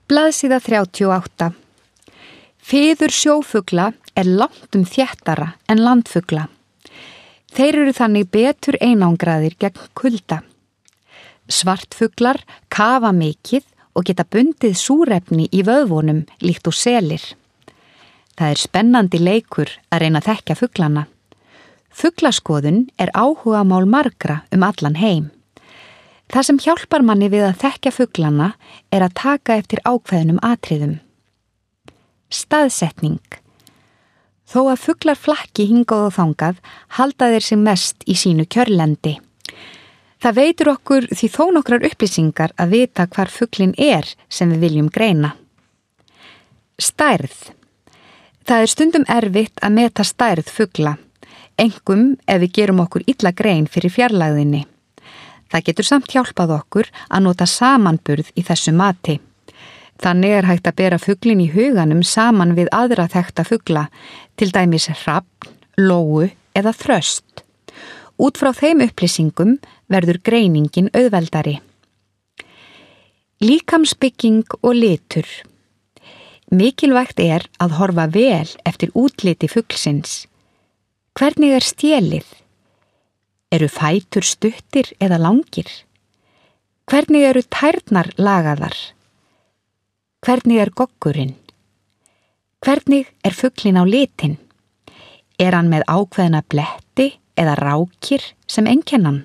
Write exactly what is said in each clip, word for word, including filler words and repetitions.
Blaðsíða þrjátíu og átta. Fiður sjófugla er langt um þéttara en landfugla. Þeir eru þannig betur einangraðir gegn kulda. Svartfuglar kafa mikið og geta bundið súrefni í vöðvunum líkt og selir. Það er spennandi leikur að reyna að þekkja fuglana. Fuglaskoðun er áhugamál margra um allan heim. Það sem hjálpar manni við að þekkja fuglana er að taka eftir ákveðnum atriðum. Staðsetning. Þó að fuglar flakki hingað og þangað halda þeir sig mest í sínu kjörlendi. Það veitir okkur því þó nokkrar upplýsingar að vita hvar fuglinn er sem við viljum greina. Stærð. Það er stundum erfitt að meta stærð fugla, einkum ef við gerum okkur illa grein fyrir fjarlægðinni. Það getur samt hjálpað okkur að nota samanburð í þessu mati. Þannig er hægt að bera fuglinn í huganum saman við aðra þekkta fugla, til dæmis hrafn, lóu eða þröst. Út frá þeim upplýsingum verður greiningin auðveldari. Líkamsbygging og litur. Mikilvægt er að horfa vel eftir útliti fuglsins. Hvernig er stélið? Eru fætur stuttir eða langir? Hvernig eru tærnar lagaðar? Hvernig er goggurinn? Hvernig er fuglinn á litin? Er hann með ákveðna bletti eða rákir sem einkennan?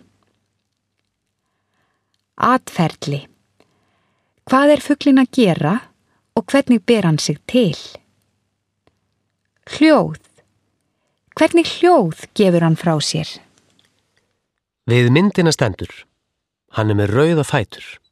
Atferli. Hvað er fuglinn að gera og hvernig ber hann sig til? Hljóð. Hvernig hljóð gefur hann frá sér? Við myndina stendur. Hann er með rauða fætur.